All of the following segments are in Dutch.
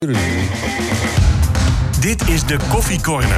Dit is de Koffie Corner.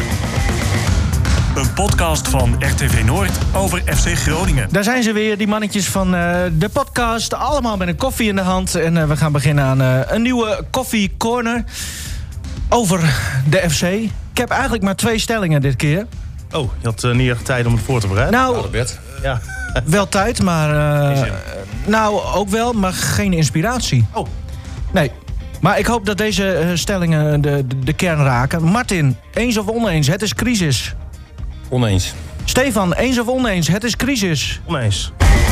Een podcast van RTV Noord over FC Groningen. Daar zijn ze weer, die mannetjes van de podcast. Allemaal met een koffie in de hand. En we gaan beginnen aan een nieuwe Koffie Corner. Over de FC. Ik heb eigenlijk maar 2 stellingen dit keer. Oh, je had niet echt tijd om het voor te bereiden? Nou, ja. wel tijd, maar... nou, ook wel, maar geen inspiratie. Oh. Nee. Maar ik hoop dat deze stellingen de kern raken. Martin, eens of oneens? Het is crisis. Oneens. Stefan, eens of oneens? Het is crisis. Oneens.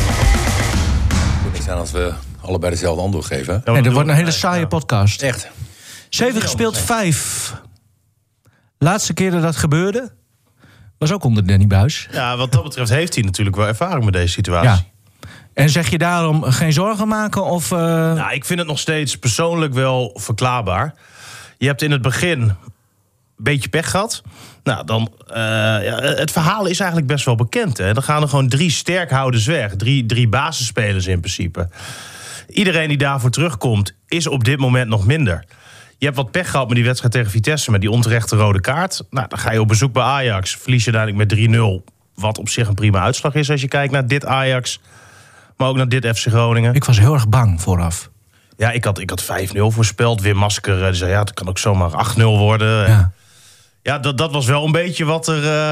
Het moet niet zijn als we allebei dezelfde antwoord geven. Ja, er wordt een hele saaie podcast. Echt. 7 gespeeld, 5. Laatste keer dat gebeurde was ook onder Danny Buijs. Ja, wat dat betreft heeft hij natuurlijk wel ervaring met deze situatie. Ja. En zeg je daarom geen zorgen maken? Of, Nou, ik vind het nog steeds persoonlijk wel verklaarbaar. Je hebt in het begin een beetje pech gehad. Nou, dan, het verhaal is eigenlijk best wel bekend. Hè? Dan gaan er gewoon 3 sterkhouders weg. 3 basisspelers in principe. Iedereen die daarvoor terugkomt is op dit moment nog minder. Je hebt wat pech gehad met die wedstrijd tegen Vitesse, met die onterechte rode kaart. Nou, dan ga je op bezoek bij Ajax. Verlies je uiteindelijk met 3-0. Wat op zich een prima uitslag is als je kijkt naar dit Ajax. Maar ook naar dit FC Groningen. Ik was heel erg bang vooraf. Ja, ik had 5-0 voorspeld. Wim Masker die zei, ja, het kan ook zomaar 8-0 worden. Ja, dat was wel een beetje wat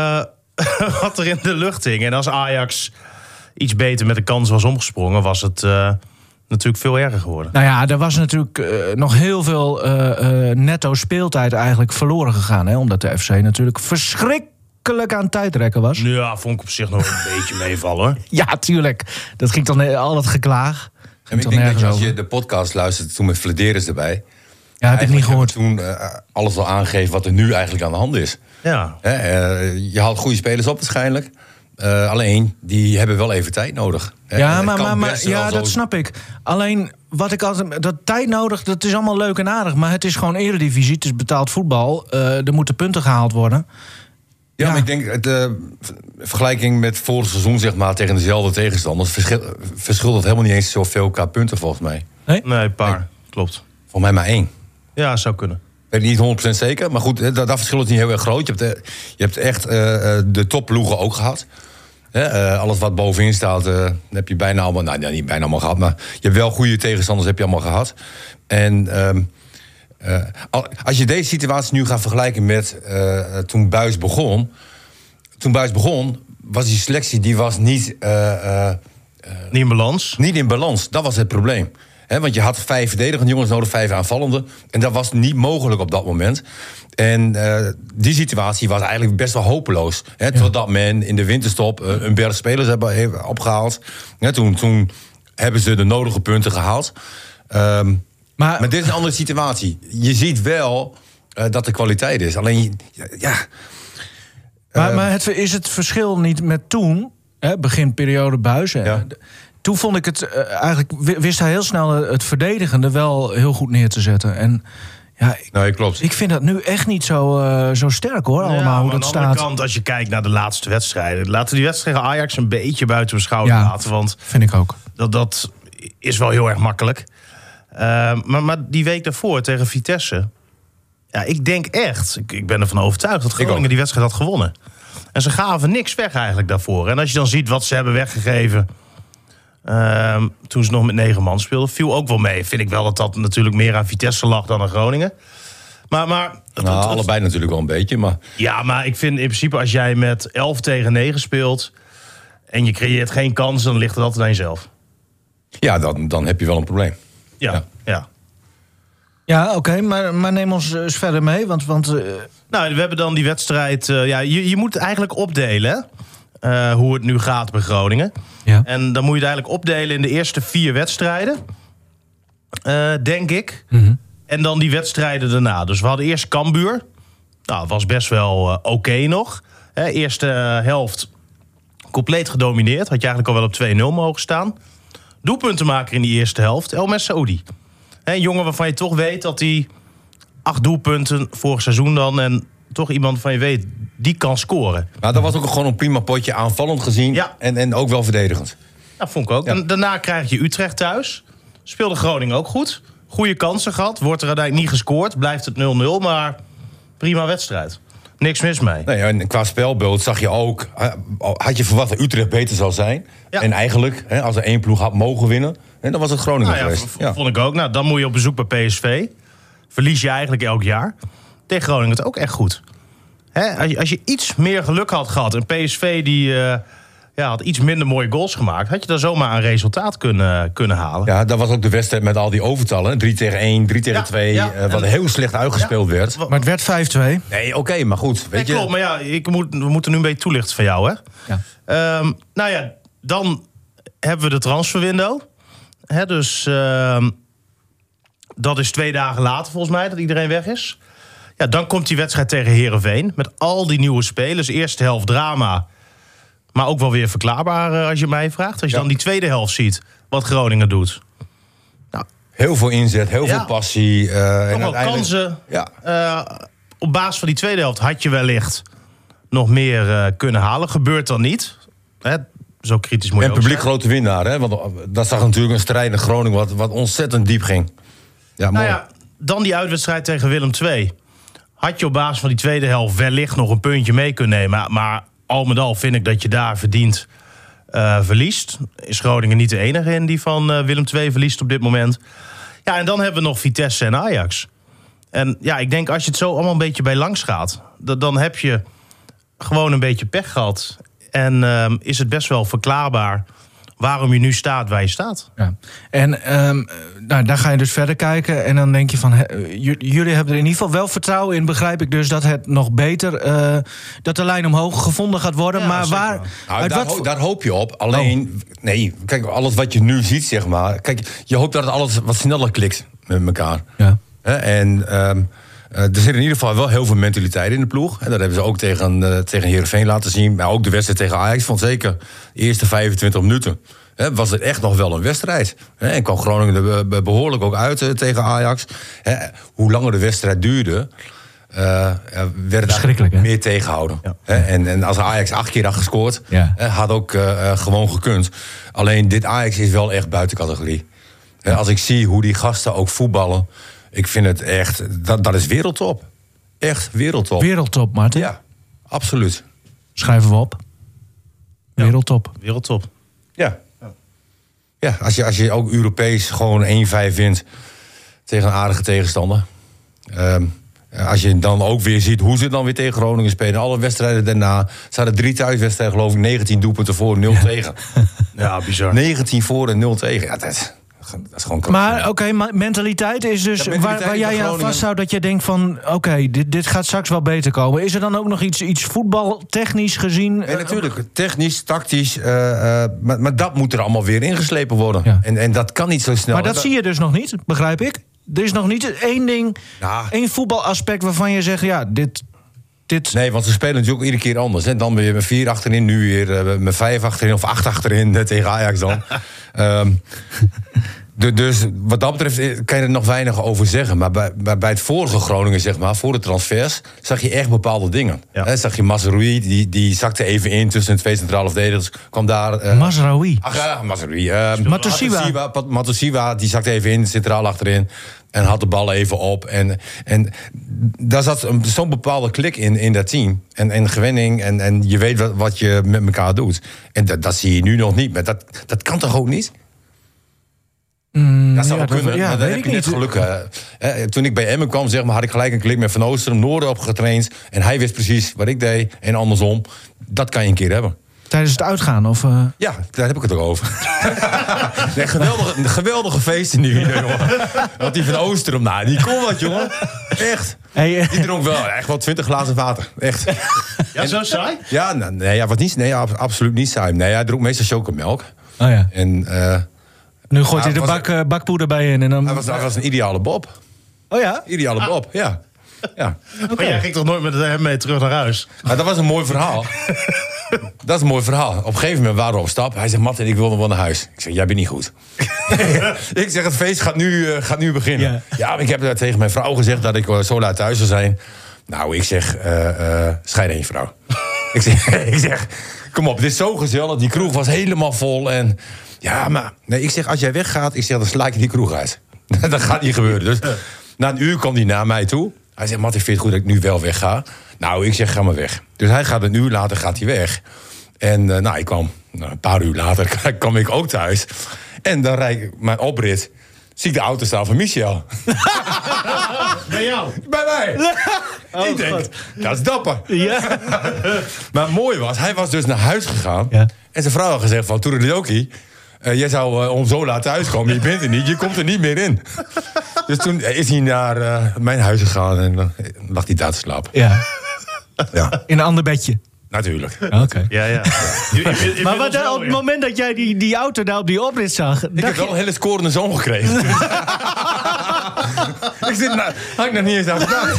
er in de lucht hing. En als Ajax iets beter met de kans was omgesprongen, was het natuurlijk veel erger geworden. Nou ja, er was natuurlijk nog heel veel netto speeltijd eigenlijk verloren gegaan. Hè? Omdat de FC natuurlijk verschrikkelijk aan tijdrekken was. Ja, vond ik op zich nog een beetje meevallen, hoor. Ja, tuurlijk. Dat ging dan al het geklaag. En ik denk dat als je de podcast luistert toen met Flederis erbij... Ja, heb ik niet gehoord. Toen alles al aangegeven wat er nu eigenlijk aan de hand is. Ja. Je haalt goede spelers op waarschijnlijk. Alleen, die hebben wel even tijd nodig. Ja, maar ja, dat snap ik. Alleen, wat ik altijd... Dat tijd nodig, dat is allemaal leuk en aardig. Maar het is gewoon eredivisie, het is betaald voetbal. Er moeten punten gehaald worden. Ja, maar ik denk, de vergelijking met vorig seizoen, zeg maar, tegen dezelfde tegenstanders, verschilt het helemaal niet eens zoveel qua punten, volgens mij. Nee, een paar. Nee. Klopt. Volgens mij maar 1. Ja, zou kunnen. Weet ik niet 100% zeker, maar goed, dat verschil is niet heel erg groot. Je hebt echt de topploegen ook gehad. Alles wat bovenin staat, heb je bijna allemaal... Nou, niet bijna allemaal gehad, maar je hebt wel goede tegenstanders, heb je allemaal gehad. En als je deze situatie nu gaat vergelijken met toen Buijs begon... Toen Buijs begon, was die selectie die was niet... niet in balans? Niet in balans, dat was het probleem. Want je had 5 verdedigende jongens nodig, 5 aanvallende. En dat was niet mogelijk op dat moment. En die situatie was eigenlijk best wel hopeloos. Totdat men in de winterstop een berg spelers hebben opgehaald. Toen hebben ze de nodige punten gehaald. Maar dit is een andere situatie. Je ziet wel dat er kwaliteit is. Alleen, ja... Maar is het verschil niet met toen, beginperiode Buijs... Ja. Toen vond ik het eigenlijk wist hij heel snel het verdedigende wel heel goed neer te zetten. En ja, nee, klopt. Ik vind dat nu echt niet zo sterk, hoor. Allemaal hoe dat staat. Aan de andere kant, als je kijkt naar de laatste wedstrijden, laten die wedstrijden Ajax een beetje buiten beschouwing laten. Want vind ik ook. Dat is wel heel erg makkelijk. Maar die week daarvoor tegen Vitesse, ja, ik denk echt, ik ben ervan overtuigd dat Groningen die wedstrijd had gewonnen. En ze gaven niks weg eigenlijk daarvoor. En als je dan ziet wat ze hebben weggegeven, toen ze nog met 9 man speelden, viel ook wel mee. Vind ik wel dat natuurlijk meer aan Vitesse lag dan aan Groningen. Maar allebei natuurlijk wel een beetje. Maar... Ja, maar ik vind in principe als jij met 11 tegen 9 speelt en je creëert geen kans, dan ligt het altijd aan jezelf. Ja, dan heb je wel een probleem. Ja. Ja, oké, maar neem ons eens verder mee. Want Nou, we hebben dan die wedstrijd... je moet het eigenlijk opdelen, hoe het nu gaat bij Groningen. Ja. En dan moet je het eigenlijk opdelen in de eerste 4 wedstrijden. Denk ik. Mm-hmm. En dan die wedstrijden daarna. Dus we hadden eerst Cambuur. Nou, was best wel oké nog. Eerste helft compleet gedomineerd. Had je eigenlijk al wel op 2-0 mogen staan. Doelpuntenmaker in die eerste helft, El Messaoudi. Een jongen waarvan je toch weet dat hij 8 doelpunten vorig seizoen dan... en toch iemand van je weet, die kan scoren. Maar dat was ook gewoon een prima potje aanvallend gezien. Ja. En ook wel verdedigend. Dat vond ik ook. Ja. En daarna krijg je Utrecht thuis. Speelde Groningen ook goed. Goede kansen gehad. Wordt er uiteindelijk niet gescoord. Blijft het 0-0. Maar prima wedstrijd. Niks mis mee. Nee, en qua spelbeeld zag je ook... Had je verwacht dat Utrecht beter zou zijn? Ja. En eigenlijk, als er 1 ploeg had mogen winnen... dan was het Groningen geweest. Vond ik ook. Nou, dan moet je op bezoek bij PSV. Verlies je eigenlijk elk jaar. Tegen Groningen het ook echt goed. Als je iets meer geluk had gehad... en PSV die had iets minder mooie goals gemaakt... had je daar zomaar een resultaat kunnen halen. Ja, dat was ook de wedstrijd met al die overtallen. 3-1, 3-2, wat heel slecht uitgespeeld werd. Maar het werd 5-2. Nee, oké, maar goed. Weet je... Klopt, maar ja, we moeten nu een beetje toelichten van jou, hè? Ja. Dan hebben we de transferwindow. Dus dat is 2 dagen later volgens mij, dat iedereen weg is. Ja, dan komt die wedstrijd tegen Heerenveen. Met al die nieuwe spelers. Eerste helft drama. Maar ook wel weer verklaarbaar als je mij vraagt. Als je dan die tweede helft ziet, wat Groningen doet. Nou, heel veel inzet, heel veel passie. Nog wel kansen. Ja. Op basis van die tweede helft had je wellicht nog meer kunnen halen. Gebeurt dan niet. Zo kritisch moet je en publiek grote winnaar, hè? Want dat zag natuurlijk een strijd in Groningen wat ontzettend diep ging. Ja, mooi. Dan die uitwedstrijd tegen Willem II. Had je op basis van die tweede helft wellicht nog een puntje mee kunnen nemen. Maar al met al vind ik dat je daar verdiend verliest. Is Groningen niet de enige in die van Willem II verliest op dit moment. Ja, en dan hebben we nog Vitesse en Ajax. En ja, ik denk als je het zo allemaal een beetje bij langs gaat... dan heb je gewoon een beetje pech gehad. En is het best wel verklaarbaar waarom je nu staat waar je staat. Ja. En daar ga je dus verder kijken. En dan denk je van... jullie hebben er in ieder geval wel vertrouwen in, begrijp ik dus... dat het nog beter... dat de lijn omhoog gevonden gaat worden. Ja, maar waar... Nou, daar hoop je op. Alleen... Nee, kijk, alles wat je nu ziet, zeg maar... Kijk, je hoopt dat het alles wat sneller klikt met elkaar. Ja. En... er zit in ieder geval wel heel veel mentaliteit in de ploeg. En dat hebben ze ook tegen Heerenveen laten zien. Maar ook de wedstrijd tegen Ajax. Vond zeker de eerste 25 minuten was het echt nog wel een wedstrijd. En kwam Groningen er behoorlijk ook uit tegen Ajax. Hoe langer de wedstrijd duurde... werd het meer tegenhouden. Ja. En als Ajax 8 keer had gescoord... had ook gewoon gekund. Alleen dit Ajax is wel echt buiten categorie. Als ik zie hoe die gasten ook voetballen... Ik vind het echt... Dat is wereldtop. Echt wereldtop. Wereldtop, Maarten? Ja, absoluut. Schrijven we op. Wereldtop. Wereldtop. Ja. Ja, als je ook Europees gewoon 1-5 wint... tegen een aardige tegenstander... als je dan ook weer ziet hoe ze dan weer tegen Groningen spelen... alle wedstrijden daarna... ze hadden 3 thuiswedstrijden, geloof ik... 19 doelpunten voor, 0 tegen. Ja, bizar. 19 voor en 0 tegen. Ja, dat is gewoon maar maar mentaliteit is dus waar jij aan vasthoudt dat je denkt van... oké, dit gaat straks wel beter komen. Is er dan ook nog iets voetbaltechnisch gezien? Nee, natuurlijk. Technisch, tactisch. Maar dat moet er allemaal weer ingeslepen worden. Ja. En dat kan niet zo snel. Maar dat zie je dus nog niet, begrijp ik? Er is nog niet één ding, één voetbalaspect waarvan je zegt... ja, dit... Nee, want ze spelen natuurlijk ook iedere keer anders. Hè. Dan ben je met 4 achterin, nu weer met 5 achterin of 8 achterin tegen Ajax dan. Dus wat dat betreft kan je er nog weinig over zeggen. Maar bij het vorige Groningen, zeg maar, voor de transfers... zag je echt bepaalde dingen. Ja. Zag je Mazraoui, die zakte even in tussen de 2 centrale verdedigers. Kwam daar... Mazraoui? Mazraoui. Matosiwa, die zakte even in, centraal achterin... En had de bal even op. En daar zat zo'n bepaalde klik in dat team. En gewenning. En je weet wat je met elkaar doet. En dat zie je nu nog niet. Maar dat kan toch ook niet? Dat zou wel kunnen. Maar dan heb je net geluk. Toen ik bij Emmen kwam, zeg maar, had ik gelijk een klik met Van Oostrum. Noorden op getraind. En hij wist precies wat ik deed. En andersom. Dat kan je een keer hebben. Tijdens het uitgaan? Of, Ja, daar heb ik het ook over. Nee, geweldige feesten nu. Want die Van Oostrum, die kon wat, jongen. Echt. Hey, die dronk wel echt wel 20 glazen water. Echt. Ja, zo saai? Ja, wat niet. Nee, absoluut niet saai. Nee, hij dronk meestal chocomelk. Oh ja. En, nu gooit hij de bakpoeder bij in. En dan... Hij was een ideale Bob. Oh ja? Ideale Bob, ja. Okay. Maar jij ging toch nooit met hem mee terug naar huis? Maar dat was een mooi verhaal. Dat is een mooi verhaal. Op een gegeven moment waren we op stap. Hij zegt, Martin, ik wil nog wel naar huis. Ik zeg, jij bent niet goed. Ik zeg, het feest gaat nu beginnen. Ja, maar ik heb tegen mijn vrouw gezegd dat ik zo laat thuis zou zijn. Nou, ik zeg, scheid aan je vrouw. ik zeg, kom op, dit is zo gezellig. Die kroeg was helemaal vol. En ja, maar nee, ik zeg, als jij weggaat, ik zeg, dan sla ik die kroeg uit. Dat gaat niet gebeuren. Dus na een uur kwam hij naar mij toe. Hij zegt, Matt, ik vind het goed dat ik nu wel wegga. Nou, ik zeg, ga maar weg. Dus hij gaat een uur later gaat hij weg. En ik kwam een paar uur later kwam ik ook thuis. En dan rijd ik mijn oprit. Zie ik de auto staan van Michel. Bij jou? Bij mij. Ik denk, dat is dapper. Ja. Maar het mooie was, hij was dus naar huis gegaan. Ja. En zijn vrouw had gezegd van, Toeridoki, jij zou om zo laat thuiskomen. Je bent er niet, je komt er niet meer in. Dus toen is hij naar mijn huis gegaan en lag hij daar te slapen. Ja. In een ander bedje. Natuurlijk. Oké. Ja. Maar op het moment dat jij die auto daar op die oprit zag... Ik heb wel een hele scorende zoon gekregen. Ik zit had ik nog niet eens aan gedacht.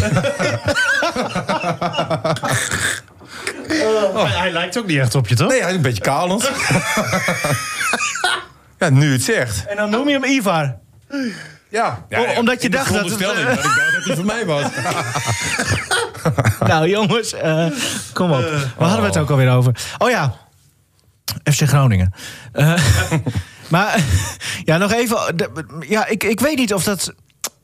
Hij lijkt ook niet echt op je, toch? Nee, hij is een beetje kalend. Ja, nu het zegt. En dan noem je hem Ivar. Ja. Omdat je dacht dat... dat ik dacht dat hij voor mij was. Nou jongens, kom op. Waar hadden we het ook alweer over? Oh ja, FC Groningen. Maar ja, nog even... Ja, ik weet niet of dat...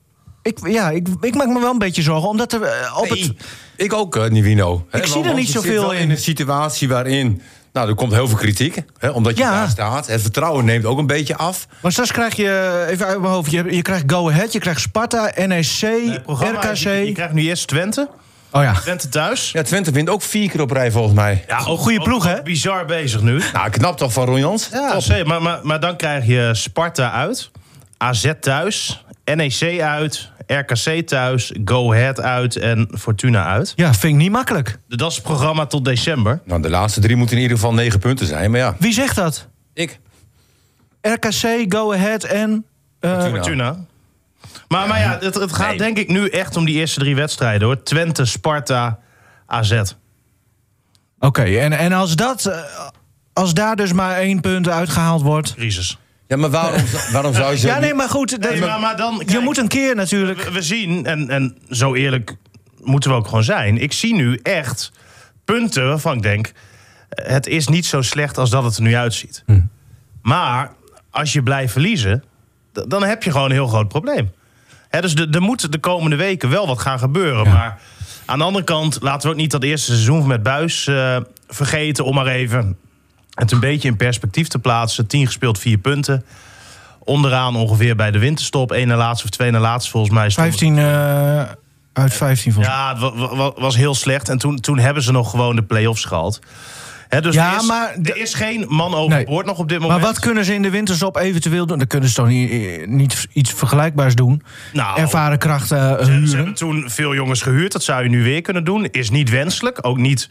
Ik maak me wel een beetje zorgen, omdat er ik ook, Nivino. Ik zie er niet zoveel in een situatie waarin... Nou, er komt heel veel kritiek, omdat je daar staat. Het vertrouwen neemt ook een beetje af. Maar straks krijg je, even uit mijn hoofd... Je krijgt Go Ahead, je krijgt Sparta, NEC, RKC... Je krijgt nu eerst Twente. Oh ja. Twente thuis. Ja, Twente wint ook 4 keer op rij volgens mij. Ja, ook goede ploeg, hè? Bizar bezig nu. Nou, knap toch van Ron Jans? Ja, maar dan krijg je Sparta uit, AZ thuis, NEC uit, RKC thuis, Go Ahead uit en Fortuna uit. Ja, vind ik niet makkelijk. Dat is het programma tot december. Nou, de laatste 3 moeten in ieder geval 9 punten zijn, maar ja. Wie zegt dat? Ik. RKC, Go Ahead en... Fortuna. Maar ja, het gaat denk ik nu echt om die eerste 3 wedstrijden, hoor. Twente, Sparta, AZ. Oké, en als daar dus maar 1 punt uitgehaald wordt... Crisis. Ja, maar waarom zou je zo... Ja, nee, maar goed. Maar dan, je moet een keer natuurlijk... We zien, en zo eerlijk moeten we ook gewoon zijn... ik zie nu echt punten waarvan ik denk... het is niet zo slecht als dat het er nu uitziet. Maar als je blijft verliezen... dan heb je gewoon een heel groot probleem. Dus er moet de komende weken wel wat gaan gebeuren. Ja. Maar aan de andere kant laten we ook niet dat eerste seizoen met Buijs vergeten... om maar even het een beetje in perspectief te plaatsen. 10 gespeeld, 4 punten. Onderaan ongeveer bij de winterstop. 1 na laatste of 2 na laatste volgens mij. 15 uit 15 volgens mij. Ja, het was heel slecht. En toen hebben ze nog gewoon de play-offs gehaald. Dus er is geen man overboord nog op dit moment. Maar wat kunnen ze in de winterstop eventueel doen? Dan kunnen ze toch niet iets vergelijkbaars doen? Nou, ervaren krachten huren? Ze hebben toen veel jongens gehuurd. Dat zou je nu weer kunnen doen. Is niet wenselijk. Ook niet...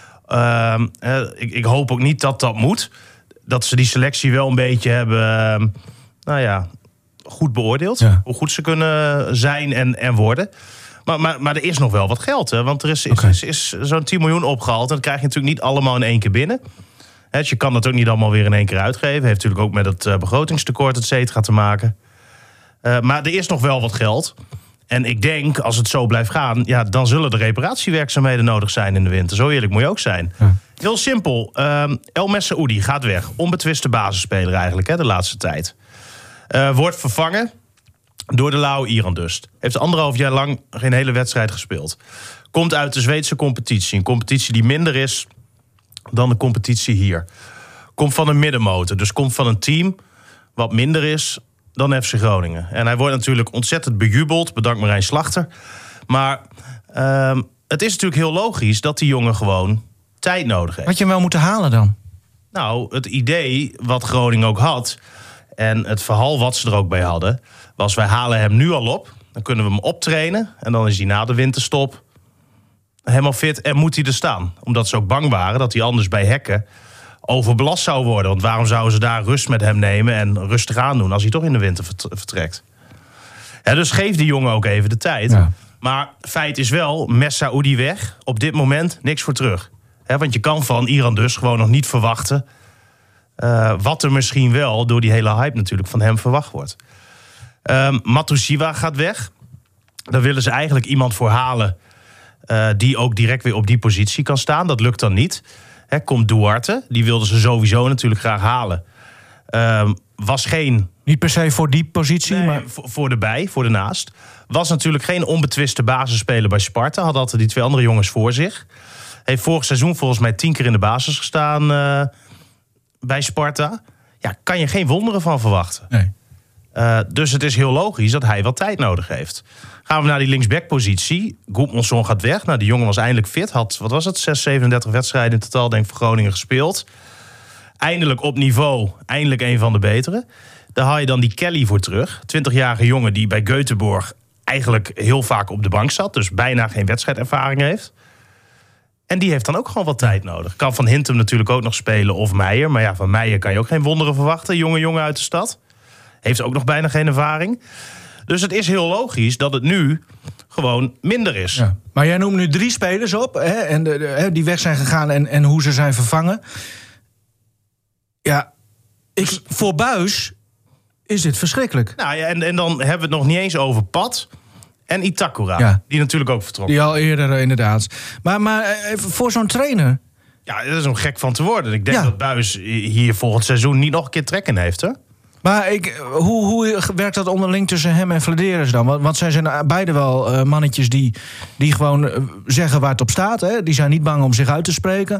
ik hoop ook niet dat moet. Dat ze die selectie wel een beetje hebben... goed beoordeeld. Ja. Hoe goed ze kunnen zijn en worden. Maar er is nog wel wat geld, hè? Want er is zo'n 10 miljoen opgehaald. En dat krijg je natuurlijk niet allemaal in 1 keer binnen. Dus je kan dat ook niet allemaal weer in 1 keer uitgeven. Heeft natuurlijk ook met het begrotingstekort, et cetera, te maken. Maar er is nog wel wat geld. En ik denk, als het zo blijft gaan... ja, dan zullen er reparatiewerkzaamheden nodig zijn in de winter. Zo eerlijk moet je ook zijn. Ja. Heel simpel. El Messaoudi gaat weg. Onbetwiste basisspeler eigenlijk, hè, de laatste tijd. Wordt vervangen... door de lauwe Iran Dust. Heeft 1,5 jaar lang geen hele wedstrijd gespeeld. Komt uit de Zweedse competitie. Een competitie die minder is dan de competitie hier. Komt van een middenmotor. Dus komt van een team wat minder is dan FC Groningen. En hij wordt natuurlijk ontzettend bejubeld. Bedankt Marijn Slachter. Maar het is natuurlijk heel logisch dat die jongen gewoon tijd nodig heeft. Had je hem wel moeten halen dan? Nou, het idee wat Groningen ook had... en het verhaal wat ze er ook bij hadden... was wij halen hem nu al op, dan kunnen we hem optrainen... en dan is hij na de winterstop helemaal fit en moet hij er staan. Omdat ze ook bang waren dat hij anders bij Hekken overbelast zou worden. Want waarom zouden ze daar rust met hem nemen en rustig aandoen... als hij toch in de winter vertrekt? Dus geef die jongen ook even de tijd. Ja. Maar feit is wel, Messaoudi weg, op dit moment niks voor terug. Want je kan van Iran dus gewoon nog niet verwachten... wat er misschien wel door die hele hype natuurlijk van hem verwacht wordt. Matusiwa gaat weg. Daar willen ze eigenlijk iemand voor halen... die ook direct weer op die positie kan staan. Dat lukt dan niet. Komt Duarte, die wilden ze sowieso natuurlijk graag halen. was geen... Niet per se voor die positie, Nee, maar... voor de naast. Was natuurlijk geen onbetwiste basisspeler bij Sparta. Had altijd die 2 andere jongens voor zich. Heeft vorig seizoen volgens mij 10 keer in de basis gestaan bij Sparta. Ja, kan je geen wonderen van verwachten. Nee. Dus het is heel logisch dat hij wat tijd nodig heeft. Gaan we naar die linksbackpositie. Goedmanson gaat weg. Nou, die jongen was eindelijk fit. Had, 37 wedstrijden in totaal, denk ik, voor Groningen gespeeld. Eindelijk op niveau. Eindelijk een van de betere. Daar haal je dan die Kelly voor terug. 20-jarige jongen die bij Göteborg eigenlijk heel vaak op de bank zat. Dus bijna geen wedstrijdervaring heeft. En die heeft dan ook gewoon wat tijd nodig. Kan Van Hintem natuurlijk ook nog spelen of Meijer. Maar ja, van Meijer kan je ook geen wonderen verwachten. Jonge jongen uit de stad. Heeft ook nog bijna geen ervaring. Dus het is heel logisch dat het nu gewoon minder is. Ja. Maar jij noemt nu 3 spelers op. Hè, en die weg zijn gegaan en hoe ze zijn vervangen. Ja, voor Buijs is dit verschrikkelijk. Nou ja, en dan hebben we het nog niet eens over Pat en Itakura. Ja. Die natuurlijk ook vertrokken. Die al eerder inderdaad. Maar voor zo'n trainer... Ja, dat is om gek van te worden. Ik denk dat Buijs hier volgend seizoen niet nog een keer trek in heeft, hè? Maar hoe werkt dat onderling tussen hem en Vladeris dan? Want zij zijn beide wel mannetjes die gewoon zeggen waar het op staat. Hè? Die zijn niet bang om zich uit te spreken.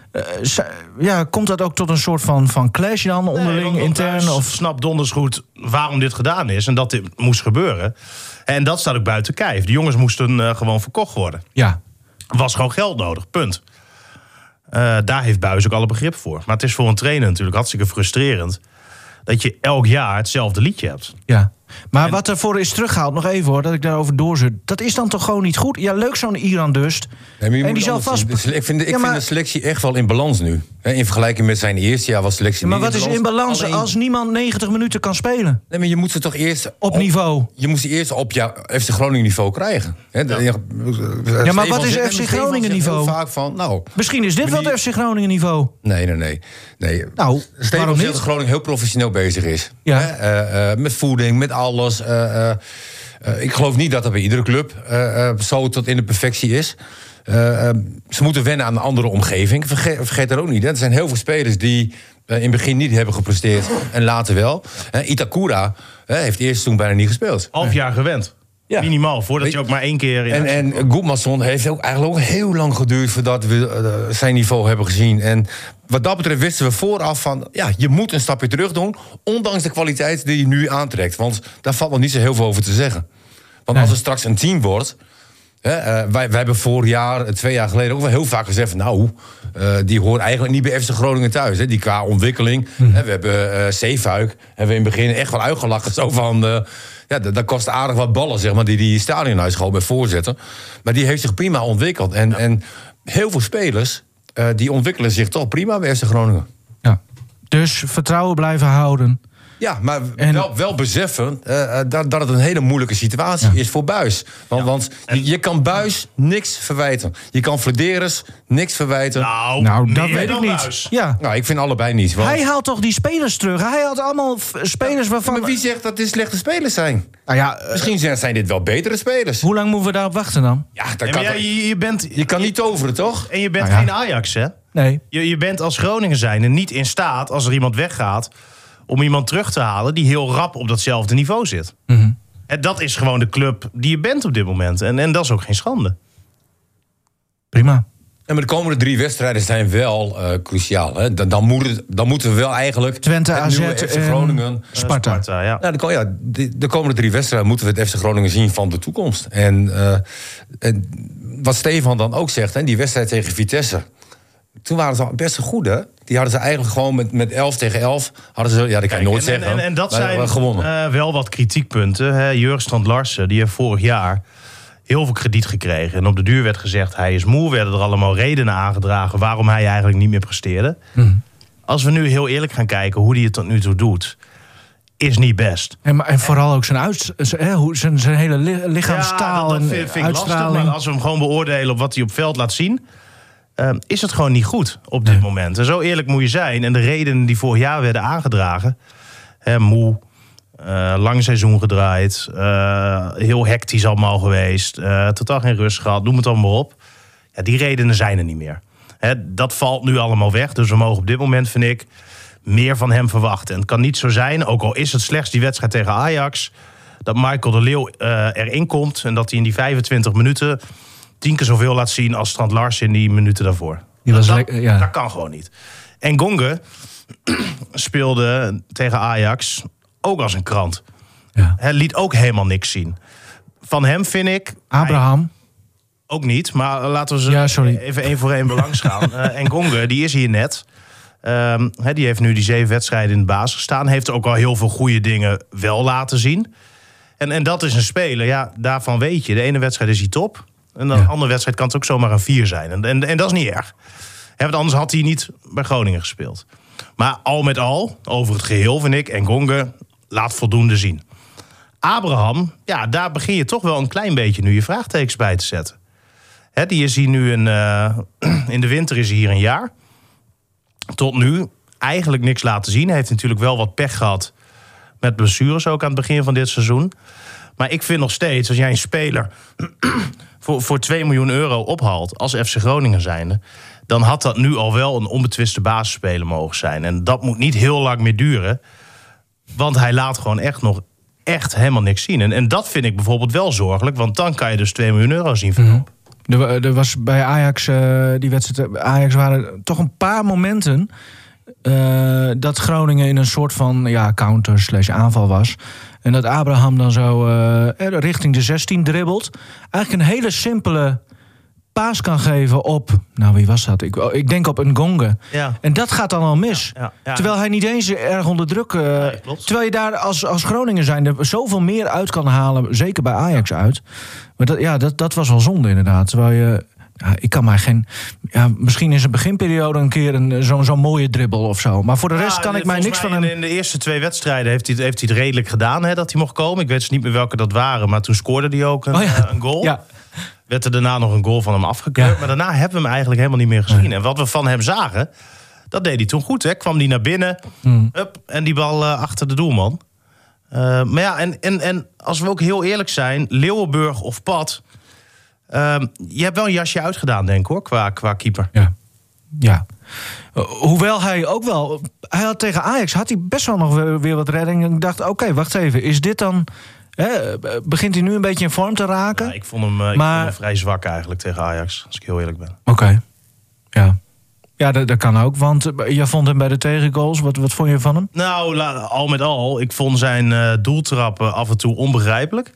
Komt dat ook tot een soort van clash dan onderling, intern? Of snapt donders goed waarom dit gedaan is en dat dit moest gebeuren. En dat staat ook buiten kijf. De jongens moesten gewoon verkocht worden. Ja. Was gewoon geld nodig, punt. Daar heeft Buijs ook alle begrip voor. Maar het is voor een trainer natuurlijk hartstikke frustrerend dat je elk jaar hetzelfde liedje hebt. Ja. Maar wat ervoor is teruggehaald, nog even hoor, dat ik daarover doorzit. Dat is dan toch gewoon niet goed? Ja, leuk zo'n Iran Dust. Nee, en die zal vast... Ik vind de selectie echt wel in balans nu. In vergelijking met zijn eerste jaar was selectie maar wat is in balans als niemand 90 minuten kan spelen? Nee, maar je moet ze toch eerst... Op niveau? Je moet ze eerst op FC Groningen niveau krijgen. Ja, maar wat is FC Groningen niveau? Vaak van, misschien is dit wel het FC Groningen niveau. Nee. Nou, Steven zegt dat Groningen heel professioneel bezig is. Ja. Met voeding, met alles. Ik geloof niet dat dat bij iedere club zo tot in de perfectie is. Ze moeten wennen aan een andere omgeving. Vergeet dat ook niet. Hè. Er zijn heel veel spelers die in het begin niet hebben gepresteerd en later wel. Itakura heeft eerst toen bijna niet gespeeld. Half jaar gewend. Ja. Minimaal, voordat je ook maar 1 keer... En Goedmanson heeft ook eigenlijk ook heel lang geduurd voordat we zijn niveau hebben gezien. En wat dat betreft wisten we vooraf van, je moet een stapje terug doen, ondanks de kwaliteit die je nu aantrekt. Want daar valt nog niet zo heel veel over te zeggen. Want als er straks een team wordt... wij hebben vorig jaar, 2 jaar geleden ook wel heel vaak gezegd van, die hoort eigenlijk niet bij FC Groningen thuis. Hè, die qua ontwikkeling. We hebben Zeefuik, hebben we in het begin echt wel uitgelachen. Zo van, dat kost aardig wat ballen, zeg maar, die stadionhuis gewoon bij voorzetten. Maar die heeft zich prima ontwikkeld. En heel veel spelers, die ontwikkelen zich toch prima bij FC Groningen. Ja. Dus vertrouwen blijven houden. Ja, maar wel beseffen dat het een hele moeilijke situatie is voor Buijs. Want je kan Buijs niks verwijten. Je kan Vladeris niks verwijten. Nou dat weet ik niet. Ja. Nou, ik vind allebei niet. Want... Hij haalt toch die spelers terug? Hij haalt allemaal spelers waarvan... Maar wie zegt dat dit slechte spelers zijn? Misschien zijn dit wel betere spelers. Hoe lang moeten we daarop wachten dan? Je kan niet toveren, toch? En je bent geen Ajax, hè? Nee. Je bent als Groningen zijnde niet in staat, als er iemand weggaat, om iemand terug te halen die heel rap op datzelfde niveau zit. Mm-hmm. En dat is gewoon de club die je bent op dit moment. En dat is ook geen schande. Prima. En maar de komende 3 wedstrijden zijn wel cruciaal. Hè? Dan moeten we wel eigenlijk... Twente, AZ, FC Groningen, Sparta. Ja. De komende 3 wedstrijden moeten we het FC Groningen zien van de toekomst. En wat Stefan dan ook zegt, hè, die wedstrijd tegen Vitesse... Toen waren ze best goed, hè? Die hadden ze eigenlijk gewoon met 11 tegen 11... hadden ze, dat kan je nooit zeggen. En dat zijn wel wat kritiekpunten. Hè? Jurgen Strand Larsen, die heeft vorig jaar heel veel krediet gekregen. En op de duur werd gezegd, hij is moe. Werden er allemaal redenen aangedragen waarom hij eigenlijk niet meer presteerde. Als we nu heel eerlijk gaan kijken hoe hij het tot nu toe doet, is niet best. En vooral ook zijn hele lichaamstaal dat vind ik uitstraling. lastig, maar als we hem gewoon beoordelen op wat hij op veld laat zien, is het gewoon niet goed op dit moment. En zo eerlijk moet je zijn. En de redenen die vorig jaar werden aangedragen, moe, lang seizoen gedraaid, heel hectisch allemaal geweest, totaal geen rust gehad, noem het allemaal op. Ja, die redenen zijn er niet meer. Dat valt nu allemaal weg. Dus we mogen op dit moment, vind ik, meer van hem verwachten. En het kan niet zo zijn, ook al is het slechts die wedstrijd tegen Ajax, dat Michael de Leeuw erin komt en dat hij in die 25 minuten 10 keer zoveel laat zien als Strand Larsen in die minuten daarvoor. Dat kan gewoon niet. En Gonge speelde tegen Ajax ook als een krant. Ja. Hij liet ook helemaal niks zien. Van hem vind ik... Abraham? Ook niet, maar laten we ze even één voor één belangs gaan. En Gonge, die is hier net. Die heeft nu die 7 wedstrijden in de basis gestaan. Heeft ook al heel veel goede dingen wel laten zien. En dat is een speler, ja, daarvan weet je. De ene wedstrijd is hij top. En de andere wedstrijd kan het ook zomaar een 4 zijn. En dat is niet erg. Want anders had hij niet bij Groningen gespeeld. Maar al met al, over het geheel vind ik... en Gonge laat voldoende zien. Abraham, ja, daar begin je toch wel een klein beetje nu je vraagtekens bij te zetten. Die is hier nu in de winter is hij hier een jaar. Tot nu eigenlijk niks laten zien. Hij heeft natuurlijk wel wat pech gehad met blessures ook aan het begin van dit seizoen. Maar ik vind nog steeds, als jij een speler voor 2 miljoen euro ophaalt als FC Groningen zijnde, dan had dat nu al wel een onbetwiste basisspeler mogen zijn. En dat moet niet heel lang meer duren. Want hij laat gewoon echt helemaal niks zien. En dat vind ik bijvoorbeeld wel zorgelijk. Want dan kan je dus 2 miljoen euro zien verkopen. Er was bij Ajax, die wedstrijd Ajax waren toch een paar momenten dat Groningen in een soort van counter/aanval was. En dat Abraham dan zo richting de 16 dribbelt. Eigenlijk een hele simpele paas kan geven op... Nou, wie was dat? Ik denk op een Gonge. Ja. En dat gaat dan al mis. Ja. Terwijl hij niet eens erg onder druk... terwijl je daar als Groningen zijnde zoveel meer uit kan halen. Zeker bij Ajax uit. Maar dat was wel zonde inderdaad. Terwijl je... ik kan maar geen... misschien in zijn beginperiode een keer zo'n mooie dribbel of zo. Maar voor de rest kan ik mij niks van hem... In de eerste 2 wedstrijden heeft hij het redelijk gedaan, dat hij mocht komen. Ik weet dus niet meer welke dat waren. Maar toen scoorde hij ook een goal. Ja. Werd er daarna nog een goal van hem afgekeurd. Ja. Maar daarna hebben we hem eigenlijk helemaal niet meer gezien. Nee. En wat we van hem zagen, dat deed hij toen goed. Kwam hij naar binnen, en die bal achter de doelman. Maar ja, en als we ook heel eerlijk zijn, Leeuwenburg of Pat... je hebt wel een jasje uitgedaan, denk ik, hoor, qua keeper. Ja. Hoewel hij ook wel... Hij had tegen Ajax had hij best wel nog weer wat redding. En ik dacht, oké, wacht even, is dit dan... begint hij nu een beetje in vorm te raken? Ja, ik vond hem vrij zwak eigenlijk tegen Ajax, als ik heel eerlijk ben. Oké. Ja. Ja, dat kan ook, want jij vond hem bij de tegengoals. Wat vond je van hem? Nou, al met al, ik vond zijn doeltrappen af en toe onbegrijpelijk.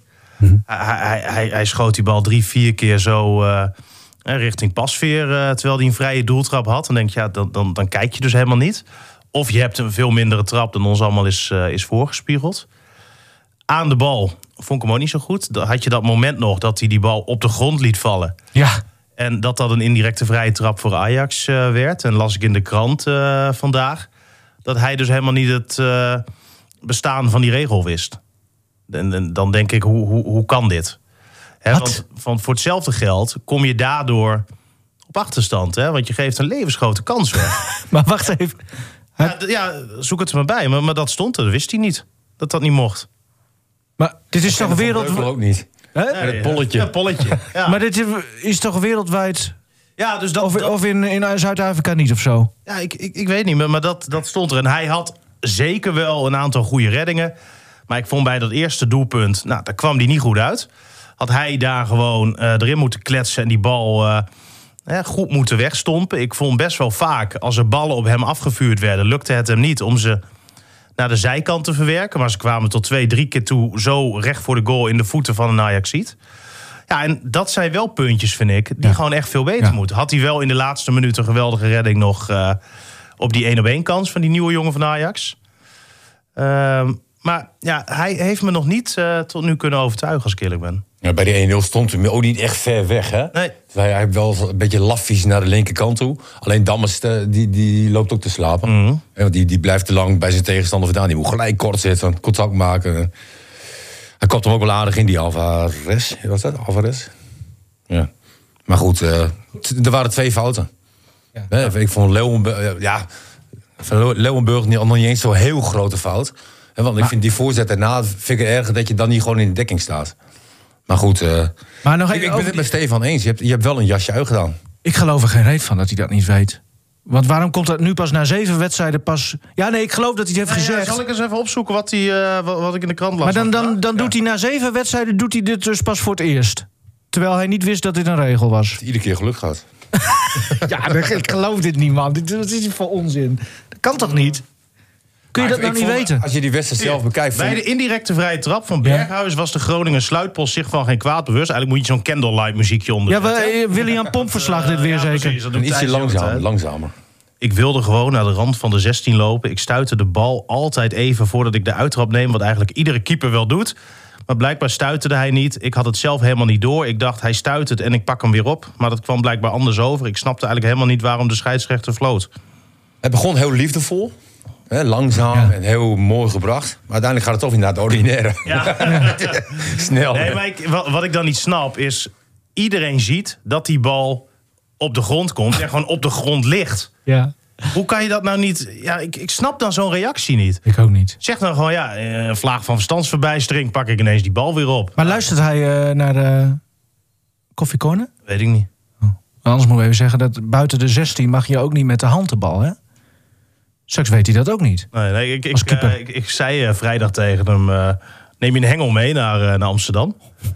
Hij schoot die bal 3-4 keer zo richting Pasveer, terwijl hij een vrije doeltrap had. Dan denk je, dan kijk je dus helemaal niet. Of je hebt een veel mindere trap dan ons allemaal is voorgespiegeld. Aan de bal vond ik hem ook niet zo goed. Dan had je dat moment nog dat hij die bal op de grond liet vallen. Ja. En dat een indirecte vrije trap voor Ajax werd. En las ik in de krant vandaag dat hij dus helemaal niet het bestaan van die regel wist. En dan denk ik, hoe kan dit? Want voor hetzelfde geld kom je daardoor op achterstand. Want je geeft een levensgrote kans weg. Maar wacht even. Zoek het er maar bij. Maar dat stond er, dat wist hij niet. Dat niet mocht. Maar dit is toch wereldwijd... ook niet. Het polletje. Ja, polletje. Ja. Maar dit is toch wereldwijd... Ja, dus of in Zuid-Afrika niet of zo? Ja, ik weet niet, maar dat stond er. En hij had zeker wel een aantal goede reddingen. Maar ik vond bij dat eerste doelpunt... Nou, daar kwam die niet goed uit. Had hij daar gewoon erin moeten kletsen... en die bal goed moeten wegstompen. Ik vond best wel vaak, als er ballen op hem afgevuurd werden... lukte het hem niet om ze naar de zijkant te verwerken. Maar ze kwamen tot 2-3 keer toe... zo recht voor de goal in de voeten van een Ajaxiet. Ja, en dat zijn wel puntjes, vind ik... die gewoon echt veel beter moeten. Had hij wel in de laatste minuut een geweldige redding nog... op die 1-op-1 kans van die nieuwe jongen van Ajax. Maar ja, hij heeft me nog niet tot nu kunnen overtuigen, als ik eerlijk ben. Ja, bij die 1-0 stond hij ook niet echt ver weg, hè? Nee. Hij heeft wel een beetje laffies naar de linkerkant toe. Alleen Dammers, die loopt ook te slapen. Mm-hmm. Want die blijft te lang bij zijn tegenstander vandaan. Die moet gelijk kort zitten, contact maken. Hij kopt hem ook wel aardig in, die Alvarez. Was dat? Alvarez? Ja. Maar goed, er waren 2 fouten. Ja. Ik vond Leeuwenburg nog niet eens zo'n heel grote fout. Want ik vind die voorzet daarna vind ik het erger dat je dan niet gewoon in de dekking staat. Maar goed, maar nog ik ben het met Stefan eens. Je hebt wel een jasje uitgedaan. Ik geloof er geen reet van dat hij dat niet weet. Want waarom komt dat nu pas na 7 wedstrijden pas... Ja, nee, ik geloof dat hij het heeft gezegd. Zal ik eens even opzoeken wat ik in de krant las? Maar dan doet hij na 7 wedstrijden doet hij dit dus pas voor het eerst. Terwijl hij niet wist dat dit een regel was. Iedere keer geluk gehad. Ja, ik geloof dit niet, man. Dit is voor onzin. Dat kan toch niet? Kun je dat nou niet weten? Als je die wedstrijd zelf bekijkt... Bij de indirecte vrije trap van Berghuis was de Groningen sluitpost zich van geen kwaad bewust. Eigenlijk moet je zo'n candlelight muziekje onder. Ja, William Pomp verslag dit weer zeker. Precies, dat doet ietsje langzamer. Ik wilde gewoon naar de rand van de 16 lopen. Ik stuitte de bal altijd even voordat ik de uittrap neem. Wat eigenlijk iedere keeper wel doet. Maar blijkbaar stuitte hij niet. Ik had het zelf helemaal niet door. Ik dacht, hij stuit het en ik pak hem weer op. Maar dat kwam blijkbaar anders over. Ik snapte eigenlijk helemaal niet waarom de scheidsrechter floot. Het begon heel liefdevol. Langzaam en heel mooi gebracht. Maar uiteindelijk gaat het toch weer naar het ordinaire. Ja. Snel. Nee, maar wat ik dan niet snap is... iedereen ziet dat die bal op de grond komt... en gewoon op de grond ligt. Ja. Hoe kan je dat nou niet... Ja, ik snap dan zo'n reactie niet. Ik ook niet. Zeg dan gewoon, een vlaag van verstandsverbijstering... pak ik ineens die bal weer op. Maar luistert hij naar de Koffie Corner? Weet ik niet. Oh. Anders moeten we even zeggen dat buiten de 16... mag je ook niet met de hand de bal, hè? Straks weet hij dat ook niet. Nee, ik zei vrijdag tegen hem... neem je een hengel mee naar Amsterdam?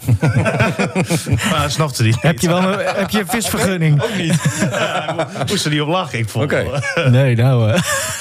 Maar snapte hij niet. Heb je een visvergunning? Ook niet. Moest er niet op lachen, ik vond. Nee, nou...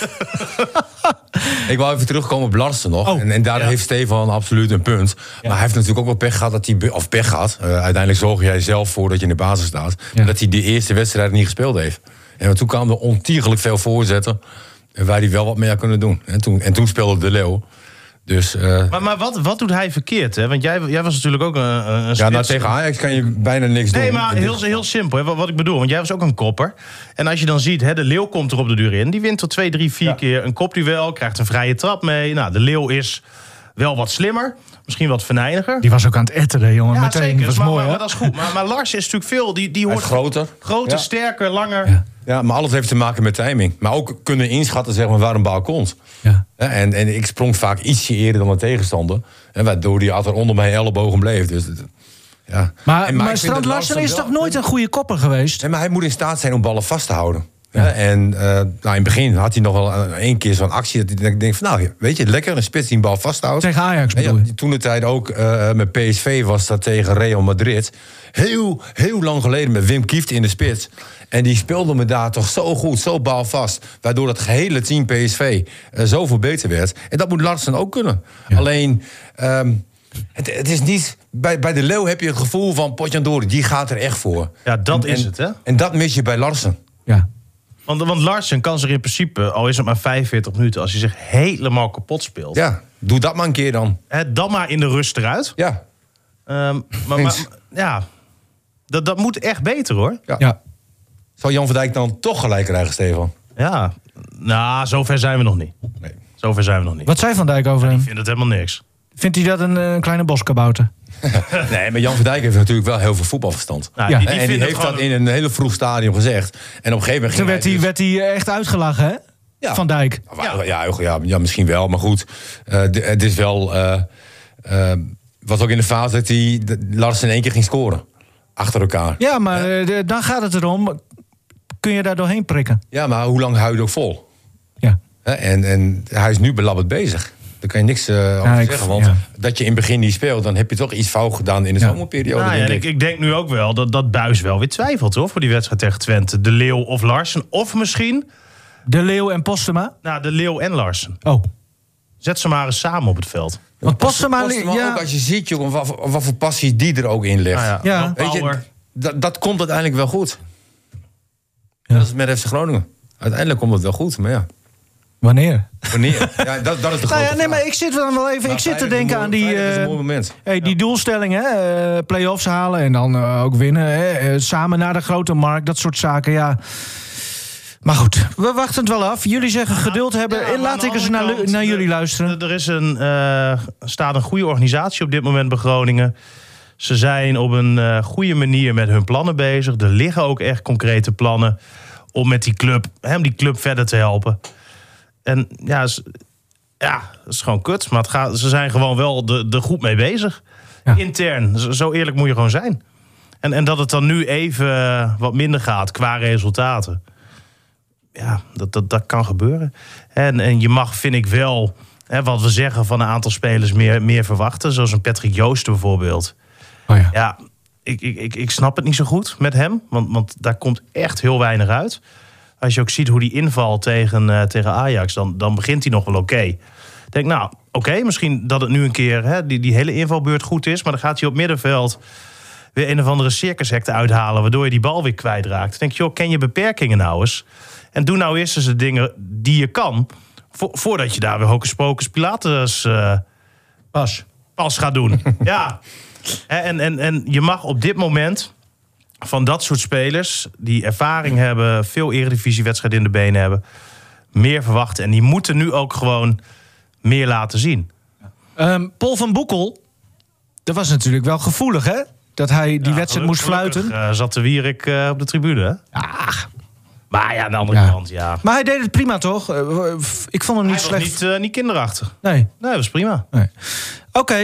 Ik wou even terugkomen op Larsen nog. Oh. En daar heeft Stefan absoluut een punt. Maar hij heeft natuurlijk ook wel pech gehad. Uiteindelijk zorg jij zelf voor dat je in de basis staat. Ja. Dat hij de eerste wedstrijd niet gespeeld heeft. En toen kwamen er ontiegelijk veel voorzetten... waar hij wel wat mee had kunnen doen. En toen speelde De Leeuw. Dus, maar wat doet hij verkeerd? Hè? Want jij was natuurlijk ook een ja, nou, tegen Ajax kan je bijna niks doen. Nee, maar heel simpel. Hè? Wat ik bedoel, want jij was ook een kopper. En als je dan ziet, De Leeuw komt er op de duur in. Die wint tot 2, 3, 4 keer een kopduel. Krijgt een vrije trap mee. Nou, De Leeuw is wel wat slimmer. Misschien wat venijniger. Die was ook aan het etteren, jongen. Ja, meteen. Zeker, Was mooi, maar dat is goed. Maar Lars is natuurlijk veel. Die hoort groter. Groter, sterker, langer. Ja, maar alles heeft te maken met timing. Maar ook kunnen inschatten, zeg maar, waar een bal komt. Ja. En ik sprong vaak ietsje eerder dan de tegenstander. En waardoor die altijd onder mijn ellebogen bleef. Dus, ja. Maar Strand Larsen is toch nooit een goede kopper geweest? Nee, maar hij moet in staat zijn om ballen vast te houden. Ja. En in het begin had hij nog wel 1 keer zo'n actie... dat hij denkt van, nou, weet je, lekker een spits die een bal vasthoudt. Tegen Ajax bedoel je? Toen de tijd ook met PSV was dat tegen Real Madrid. Heel lang geleden met Wim Kieft in de spits. En die speelde me daar toch zo goed, zo balvast. Waardoor het gehele team PSV zoveel beter werd. En dat moet Larsen ook kunnen. Ja. Alleen, het is niet... Bij De Leeuw heb je het gevoel van Potjandori, die gaat er echt voor. Ja, dat is het, hè? En dat mis je bij Larsen. Ja. Want Larsen kan zich in principe, al is het maar 45 minuten... als hij zich helemaal kapot speelt. Ja, doe dat maar een keer dan. Dan maar in de rust eruit. Ja. Maar dat moet echt beter, hoor. Ja. Zou Jan van Dijk dan toch gelijk krijgen, Stefan? Ja, nou, zover zijn we nog niet. Nee. Zover zijn we nog niet. Wat zei Van Dijk over hem? Ik vind het helemaal niks. Vindt hij dat een kleine boskabouter? Nee, maar Jan van Dijk heeft natuurlijk wel heel veel voetbalverstand. Nou, die heeft dat in een hele vroeg stadium gezegd. En op een gegeven moment toen werd hij echt uitgelachen, hè? Ja. Van Dijk. Ja, misschien wel. Maar goed, het is wel... was ook in de fase dat hij Larsen in 1 keer ging scoren. Achter elkaar. Ja, maar dan gaat het erom... Kun je daar doorheen prikken? Ja, maar hoe lang hou je ook vol? Ja. En hij is nu belabberd bezig. Daar kan je niks over zeggen. Want dat je in het begin niet speelt... dan heb je toch iets fout gedaan in de zomerperiode. Nou, ik denk nu ook wel dat Buijs wel weer twijfelt, hoor, voor die wedstrijd tegen Twente. De Leeuw of Larsen. Of misschien... De Leeuw en Postema? Nou, De Leeuw en Larsen. Oh. Zet ze maar eens samen op het veld. Want Postema ook als je ziet, jongen, wat voor passie die er ook in ligt. Ja. Weet je, dat komt uiteindelijk wel goed. Ja. Dat is met FC Groningen. Uiteindelijk komt het wel goed, maar ja. Wanneer? Ja, dat is de grote vraag. Nee, maar ik zit dan wel even... ik zit te denken aan die... is een mooi moment. Die doelstelling, hè? Play-offs halen en dan ook winnen. Hè? Samen naar de grote markt, dat soort zaken, ja. Maar goed, we wachten het wel af. Jullie zeggen geduld hebben. Laat ik eens naar jullie luisteren. Er staat een goede organisatie op dit moment bij Groningen. Ze zijn op een goede manier met hun plannen bezig. Er liggen ook echt concrete plannen om met die club, om die club verder te helpen. En dat is gewoon kut. Maar ze zijn gewoon wel er goed mee bezig. Ja. Intern, zo eerlijk moet je gewoon zijn. En dat het dan nu even wat minder gaat qua resultaten. dat kan gebeuren. En je mag, vind ik wel, wat we zeggen van een aantal spelers meer verwachten. Zoals een Patrick Joosten bijvoorbeeld. Oh ja. Ja, ik snap het niet zo goed met hem. Want daar komt echt heel weinig uit. Als je ook ziet hoe die invalt tegen Ajax, dan begint hij nog wel oké. Ik denk, oké, misschien dat het nu een keer die hele invalbeurt goed is. Maar dan gaat hij op middenveld weer een of andere circushekte uithalen, waardoor je die bal weer kwijtraakt. Dan denk je, ken je beperkingen nou eens? En doe nou eerst eens de dingen die je kan, voordat je daar weer hocus pocus Pilatus pas gaat doen. Ja. En je mag op dit moment van dat soort spelers die ervaring hebben, veel eredivisiewedstrijden in de benen hebben, meer verwachten. En die moeten nu ook gewoon meer laten zien. Paul van Boekel, dat was natuurlijk wel gevoelig, hè? Dat hij die wedstrijd moest fluiten. Zat de Wierik op de tribune, hè? Maar aan de andere kant, ja. Maar hij deed het prima, toch? Ik vond hem niet slecht. Hij was niet kinderachtig. Nee, dat was prima. Nee. Oké.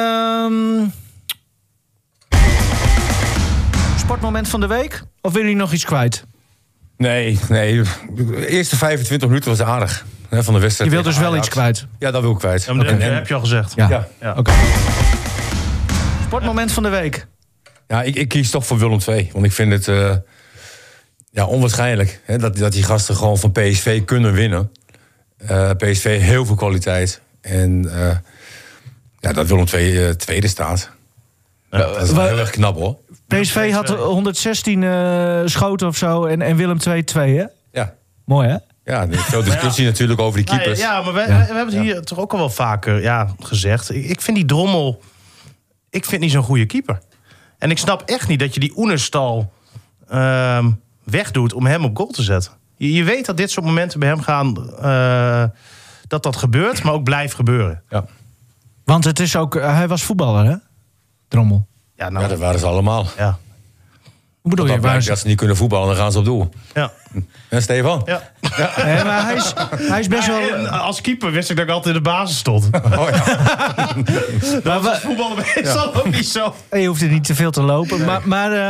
Sportmoment van de week? Of wil jullie nog iets kwijt? Nee. De eerste 25 minuten was aardig. Van de wedstrijd. Je wilt dus wel iets kwijt? Ja, dat wil ik kwijt. Ja, maar dat heb je al gezegd. Ja. Oké. Sportmoment van de week? Ja, ik kies toch voor Willem II. Want ik vind het onwaarschijnlijk dat die gasten gewoon van PSV kunnen winnen. PSV heel veel kwaliteit. En dat Willem II tweede staat. Dat is wel heel erg knap, hoor. PSV had 116 schoten of zo en Willem II 2, hè? Ja. Mooi, hè? Ja, er is veel discussie natuurlijk over die keepers. Ja, maar we hebben het hier toch ook al wel vaker gezegd. Ik vind die Drommel, niet zo'n goede keeper. En ik snap echt niet dat je die Oenerstal wegdoet om hem op goal te zetten. Je weet dat dit soort momenten bij hem gaan, dat gebeurt, maar ook blijft gebeuren. Ja. Want het is ook, hij was voetballer, hè? Drommel. Ja, dat waren ze allemaal. Ja. Hoe bedoel je? Als ze niet kunnen voetballen, dan gaan ze op doel. Ja. En Stefan? Ja. Nee, maar hij is best wel... Als keeper wist ik dat ik altijd in de basis stond. Oh ja. Dat was voetballen meestal ook niet zo. Je hoeft er niet te veel te lopen. Nee. Maar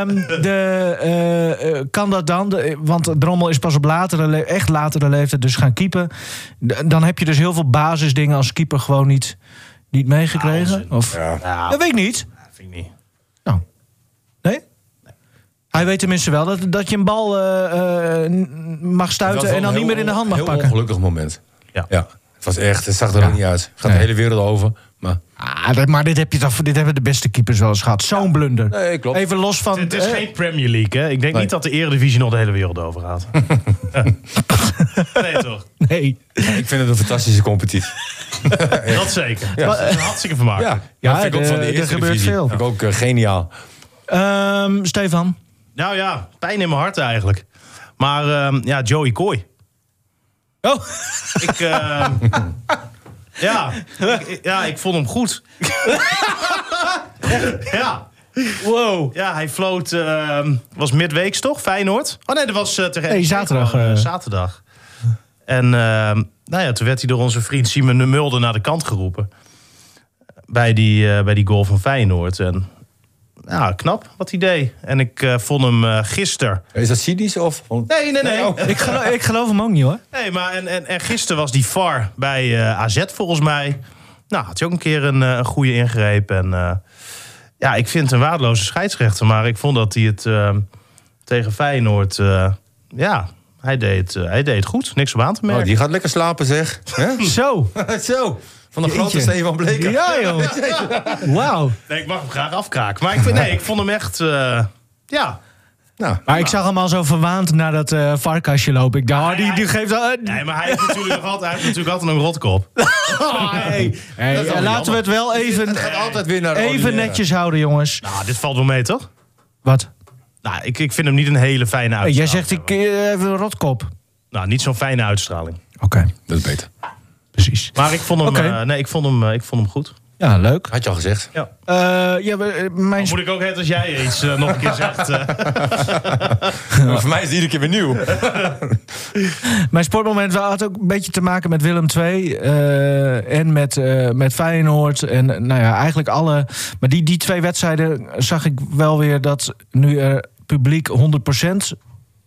kan dat dan? Want Drommel is pas op latere leeftijd dus gaan keepen. Dan heb je dus heel veel basisdingen als keeper gewoon niet meegekregen? Dat weet ik niet. Dat vind ik niet. Nou. Nee? Hij weet tenminste wel dat je een bal mag stuiten en dan niet meer in de hand mag pakken. Een ongelukkig moment. Ja. Het was echt, het zag er ook niet uit. Het gaat de hele wereld over. Maar dit hebben de beste keepers wel eens gehad. Zo'n blunder. Nee, klopt. Even los van... Het is geen Premier League, hè? Ik denk niet dat de Eredivisie nog de hele wereld over gaat. Nee, toch? Nee. Ik vind het een fantastische competitie. Dat zeker. Ja. Dat is een hartstikke vermakelijk. Ja, vind ik ook van de eerste gebeurt divisie. veel. Vind ik ook geniaal. Stefan? Nou ja, pijn in mijn hart eigenlijk. Maar Joey Coy. Oh. Ik vond hem goed. Ja. Wow. Ja, hij floot, was midweeks toch? Feyenoord? Oh nee, dat was zaterdag. Zaterdag. En toen werd hij door onze vriend Simon de Mulder naar de kant geroepen. Bij die goal van Feyenoord. En ja, knap wat hij deed. En ik vond hem gisteren... Is dat cynisch of? Nee. Oh. Ik geloof hem ook niet, hoor. Nee, maar en gisteren was die VAR bij AZ volgens mij. Nou, had hij ook een keer een goede ingreep. En ik vind het een waardeloze scheidsrechter. Maar ik vond dat hij het tegen Feyenoord... hij deed het goed. Niks op aan te merken. Oh, die gaat lekker slapen, zeg. Zo. Zo. Van de grote Stefan Bleker. Ja, joh. Wauw. Nee, ik mag hem graag afkraken. Maar ik vond hem echt... Maar ik zag hem al zo verwaand naar dat varkastje lopen. Ik dacht, die geeft... Nee, maar hij heeft natuurlijk altijd een rotkop. Laten we het wel even... Het gaat altijd weer naar even netjes houden, jongens. Nou, dit valt wel mee, toch? Wat? Nou, ik vind hem niet een hele fijne uitstraling. Jij zegt, ik heb een rotkop. Nou, niet zo'n fijne uitstraling. Oké. Dat is beter. Precies. Maar ik vond hem, ik vond hem goed. Ja, leuk. Had je al gezegd. Ja. Moet ik ook het als jij iets nog een keer zegt. Maar voor mij is het iedere keer weer nieuw. Mijn sportmoment had ook een beetje te maken met Willem II. En met Feyenoord. En eigenlijk alle... Maar die twee wedstrijden zag ik wel weer dat nu er publiek 100%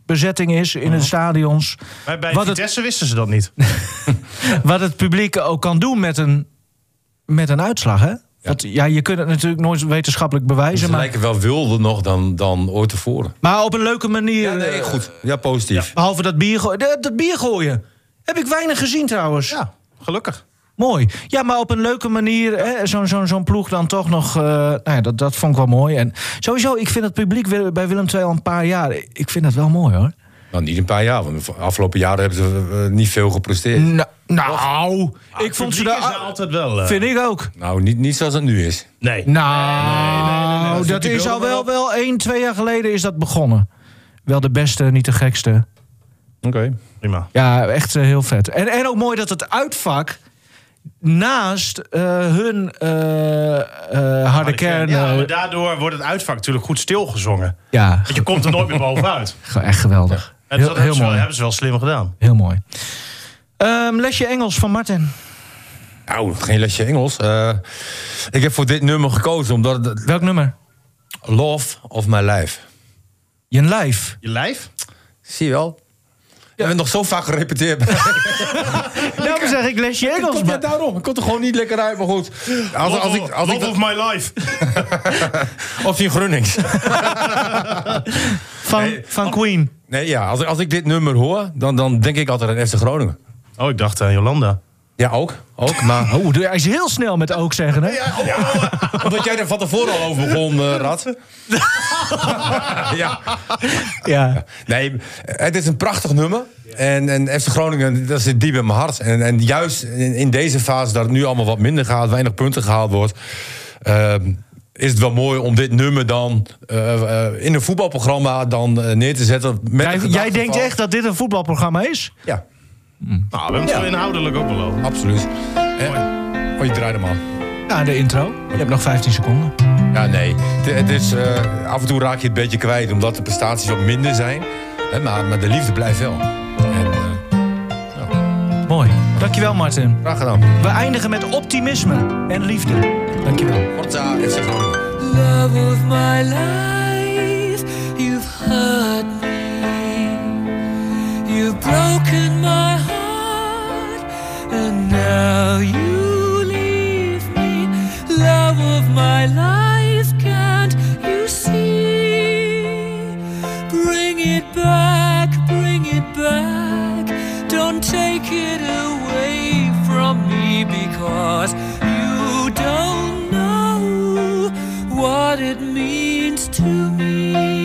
bezetting is in de stadions. Maar bij Vitesse wisten ze dat niet. Wat het publiek ook kan doen met een uitslag, hè? Want, je kunt het natuurlijk nooit wetenschappelijk bewijzen. Ze lijken wel wilder nog dan ooit tevoren. Maar op een leuke manier. Ja, nee, goed. Ja, positief. Ja, behalve dat bier gooien. Heb ik weinig gezien trouwens. Ja, gelukkig. Mooi. Ja, maar op een leuke manier. Hè, zo'n ploeg dan toch nog. Dat vond ik wel mooi. En sowieso, ik vind het publiek bij Willem II al een paar jaar. Ik vind dat wel mooi, hoor. Nou, niet een paar jaar, want de afgelopen jaren hebben ze niet veel gepresteerd. Ik vond ze daar altijd wel. Vind ik ook. Nou, niet zoals het nu is. Nee. Nee, dat is al wel 1-2 jaar geleden is dat begonnen. Wel de beste, niet de gekste. Oké. Prima. Ja, echt heel vet. En ook mooi dat het uitvak naast hun harde kern... Ja, maar daardoor wordt het uitvak natuurlijk goed stilgezongen. Ja. Want je komt er nooit meer bovenuit. Echt geweldig. En heel dat mooi. hebben ze wel slim gedaan. Heel mooi. Lesje Engels van Martin. Nou, geen lesje Engels. Ik heb voor dit nummer gekozen omdat... Welk nummer? Love of My Life. Je lijf? Je lijf? Zie je wel? We hebben nog zo vaak gerepeteerd. Nou, zeg ik lesje Engels. Ja, daarom. Ik kom er gewoon niet lekker uit, maar goed. Love of My Life. Of die Grunnings. Van Queen. Nee, ja, als ik dit nummer hoor, dan denk ik altijd aan FC Groningen. Oh, ik dacht aan Jolanda. Ja, ook. Maar... Hij is heel snel met ook zeggen, hè? Omdat jij er van tevoren al over begon, Rad. Ja. Nee, het is een prachtig nummer. En FC Groningen, dat zit diep in mijn hart. En juist in deze fase, dat het nu allemaal wat minder gaat, weinig punten gehaald wordt, is het wel mooi om dit nummer dan in een voetbalprogramma dan neer te zetten. Jij denkt echt dat dit een voetbalprogramma is? Ja. Nou, we hebben het zo inhoudelijk ook wel over. Absoluut. Je draait hem aan. Ja, de intro. Je hebt nog 15 seconden. Ja, nee. Het is, af en toe raak je het een beetje kwijt, omdat de prestaties wat minder zijn. Maar de liefde blijft wel. Mooi. Dankjewel, Martin. Graag gedaan. We eindigen met optimisme en liefde. Dankjewel. Forza FC Groningen. Love of my life, you've hurt me. You've broken my heart, and now you leave me. Love of my life, can't you see? Bring it back, bring it back. Don't take it away from me, because you don't know what it means to me.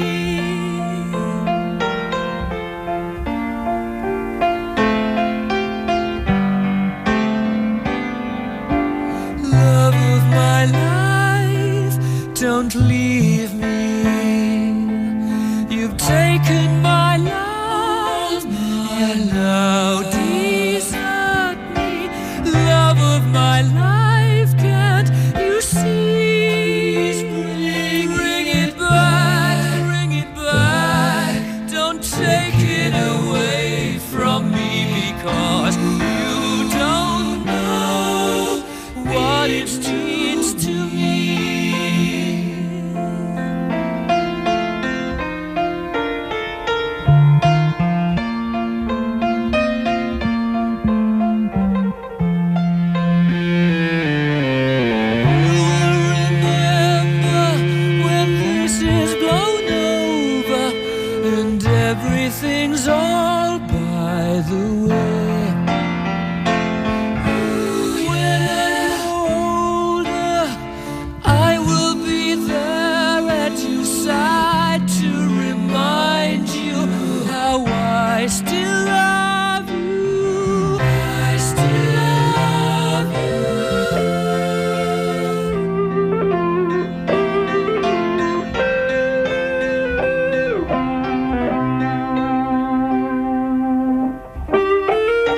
Love of my life, don't leave me. You've taken my love, you now desert me. Love of my life, can't you see? Bring it back, don't take it away from me, because you don't know what it means to me. Remember when this is blown over and everything's all by the way. When I'm older, I will be there at your side to remind you how I still love you. I still love you.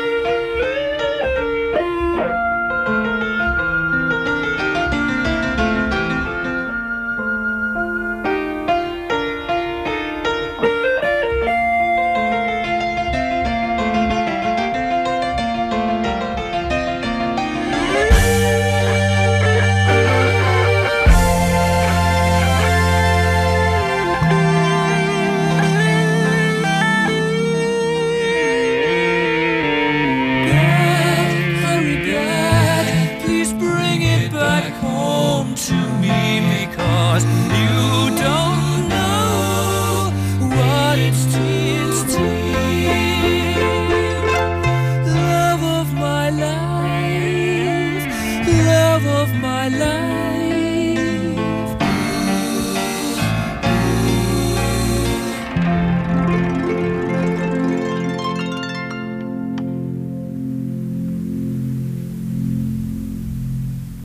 my life.